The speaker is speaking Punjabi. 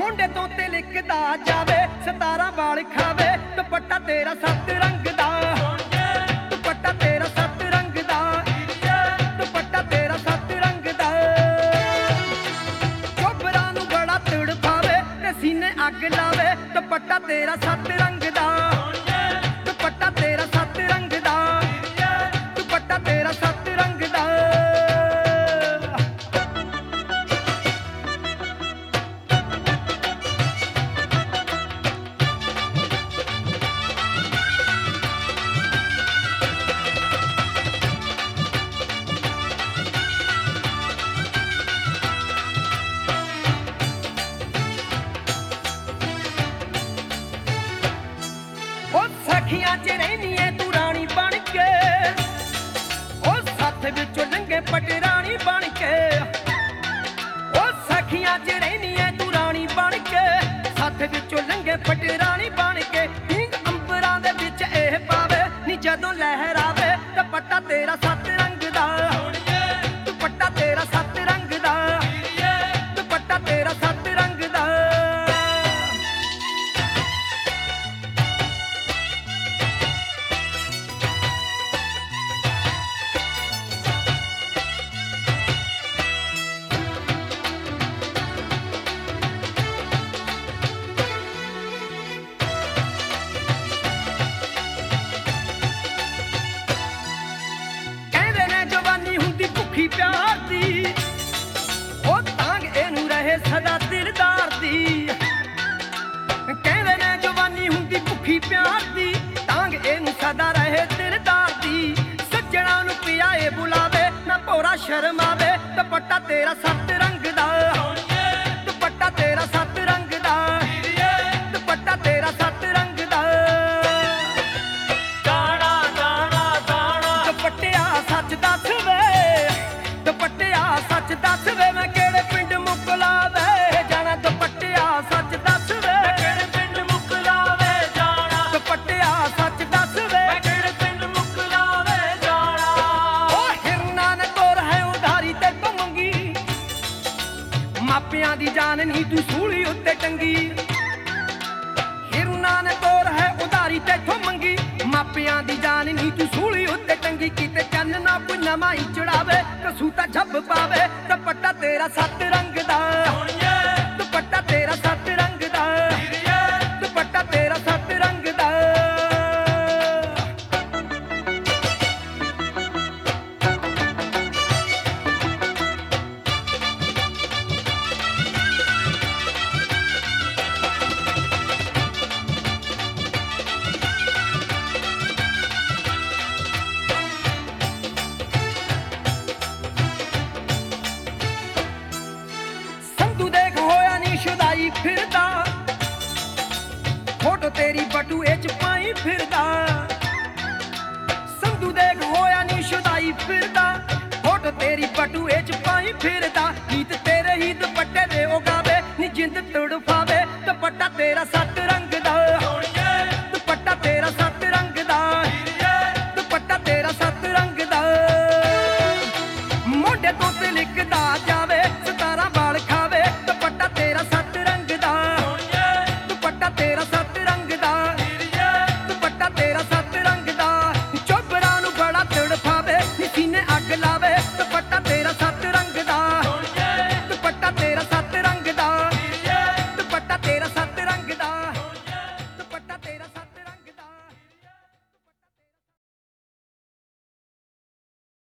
ਮੁੰਡੇ ਤੋਂ ਤੇ ਲਿਖਦਾ ਜਾਵੇ 17 ਵਾਲ ਖਾਵੇ ਦੁਪੱਟਾ ਤੇਰਾ 7 ਰੰਗ ਦਾ ਦੁਪੱਟਾ ਤੇਰਾ 7 ਰੰਗ ਦਾ ਦੁਪੱਟਾ ਤੇਰਾ 7 ਰੰਗ ਦਾ ਚੋਬਰਾਂ ਨੂੰ ਬੜਾ ਤੜਫਾਵੇ ਤੇ ਸੀਨੇ ਅੱਗ ਲਾਵੇ ਦੁਪੱਟਾ ਤੇਰਾ 7 ਰੰਗ ਦਾ ਦੁਪੱਟਾ ਤੇਰਾ 7 ਰੰਗ ਦਾ ਦੁਪੱਟਾ ਤੇਰਾ 7 ਰੰਗ ਦਾ ਸਖੀਆਂ ਚ ਰਹਿਨੀ ਐ ਤੂੰ ਰਾਣੀ ਬਣ ਕੇ ਉਹ ਸੱਥ ਵਿੱਚੋਂ ਲੰਘੇ ਪਟਰਾਣੀ ਬਣ ਕੇ ਉਹ ਸਖੀਆਂ ਚ ਰਹਿਨੀ ਐ ਤੂੰ ਰਾਣੀ ਬਣ ਕੇ ਸੱਥ ਵਿੱਚੋਂ ਲੰਘੇ ਪਟਰਾਣੀ ਬਣ ਕੇ ਢੀਂਗ ਅੰਬਰਾਂ ਦੇ ਵਿੱਚ ਇਹ ਪਾਵੇ ਨੀ ਜਦੋਂ ਲਹਿਰ ਆਵੇ ਦੁਪੱਟਾ ਤੇਰਾ 7 ਰੰਗ ਦਾ ਦੁਪੱਟਾ ਤੇਰਾ 7 ਰੰਗ ਦਾ ਦੁਪੱਟਾ ਤੇਰਾ 7 ਰੰਗ ਦਾ ਭੁੱਖੀ ਪਿਆਰ ਦੀ ਉਹ ਤਾਂਗ ਇਹਨੂੰ ਰਹੇ ਸਦਾ ਦਿਲਦਾਰ ਦੀ ਕਹਿੰਦੇ ਨੇ ਜਵਾਨੀ ਹੁੰਦੀ ਭੁੱਖੀ ਪਿਆਰ ਦੀ ਤਾਂਗ ਇਹਨੂੰ ਸਦਾ ਰਹੇ ਦਿਲਦਾਰ ਦੀ ਸੱਜਣਾ ਨੂੰ ਪਿਆਏ ਬੁਲਾਵੇ ਨਾ ਭੋਰਾ ਸ਼ਰਮਾਵੇ ਦੁਪੱਟਾ ਤੇਰਾ 7 ਰੰਗ ਦਾ ਦੁਪੱਟਾ ਤੇਰਾ 7 ਰੰਗ ਦਾ ਦੁਪੱਟਾ ਤੇਰਾ 7 ਰੰਗ ਦਾ ਦਾਣਾ ਦਾਣਾ ਦਾਣਾ ਦੁਪੱਟਿਆ ਸੱਚ ਦੱਸ ਵੇ ਦੁਪੱਟਿਆ ਸੱਚ ਦੱਸ ਵੇ ਮੈਂ ਕਿਹੜੇ ਪਿੰਡ ਮੁਕਲਾਵੇ ਜਾਣਾ ਦੁਪੱਟਿਆ ਸੱਚ ਦੱਸ ਵੇ ਮੈਂ ਕਿਹੜੇ ਪਿੰਡ ਮੁਕਲਾਵੇ ਜਾਣਾ ਦੁਪੱਟਿਆ ਸੱਚ ਦੱਸ ਵੇ ਮੈਂ ਕਿਹੜੇ ਪਿੰਡ ਮੁਕਲਾਵੇ ਜਾਣਾ ਉਹ ਹਿਰਨਾਂ ਨੇ ਤੋਰ ਹੈ ਉਧਾਰੀ ਤੇ ਤੋਂ ਮੰਗੀ ਮਾਪਿਆਂ ਦੀ ਜਾਨ ਨਹੀਂ ਤੂੰ ਸੂਲੀ ਉੱਤੇ ਟੰਗੀ ਹਿਰਨਾਂ ਨੇ ਤੋਰ ਹੈ ਉਧਾਰੀ ਤੇ ਤੋਂ ਮੰਗੀ ਮਾਪਿਆਂ ਦੀ ਜਾਨ ਨਹੀਂ ਤੂੰ ਸੂਲੀ ਉੱਤੇ ਟੰਗੀ ਕਿਤੇ ਚੰਨ ਨਾ ਕੋਈ ਨਵਾਂ ਹੀ ਚੜਾਵੇ ਕਸੂ ਤਾਂ ਛੱਬ ਪਾਵੇ ਦੁਪੱਟਾ ਤੇਰਾ 7 ਰੰਗ ਦਾ ਦੁਪੱਟਾ ਤੇਰਾ 7 ਰੰਗ ਦਾ ਦੁਪੱਟਾ ਤੇਰਾ 7 ਰੰਗ ਦਾ ਸ਼ੁਦਾਈ ਫਿਰਦਾ ਫੋਟੋ ਤੇਰੀ ਬਟੂਏ ਚ ਪਾਈ ਫਿਰਦਾ ਸੰਧੂ ਦੇਖ ਹੋਇਆ ਨੀ ਸ਼ੁਦਾਈ ਫਿਰਦਾ ਫੋਟੋ ਤੇਰੀ ਬਟੂਏ ਚ ਪਾਈ ਫਿਰਦਾ ਗੀਤ ਤੇਰੇ ਹੀ ਦੁਪੱਟੇ ਦੇ ਉਹ ਗਾਵੇ ਨੀ ਜਿੰਦ ਤੜਫਾਵੇ ਦੁਪੱਟਾ ਤੇਰਾ 7 ਰੰਗ ਦਾ